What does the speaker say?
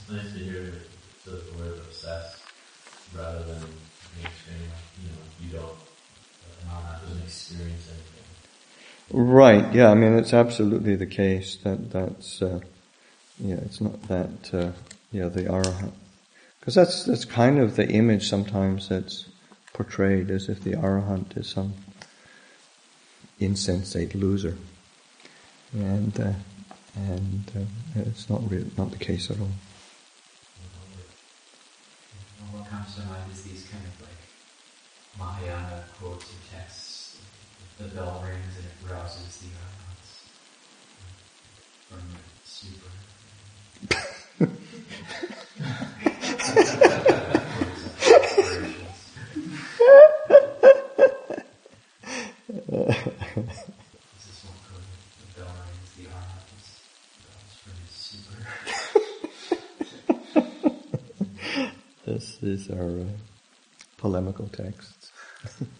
It's nice to hear the word obsessed rather than being extreme. You don't, doesn't experience anything. Right, yeah, I mean, it's absolutely the case that's it's not that, the Arahant. Because that's kind of the image sometimes that's portrayed, as if the Arahant is some insensate loser. And it's not the case at all. What comes to mind is these kind of like Mahayana quotes or texts. The bell rings and it rouses the arahants from the super. This is one quote. The bell rings, the arahants bells from the super. These are polemical texts.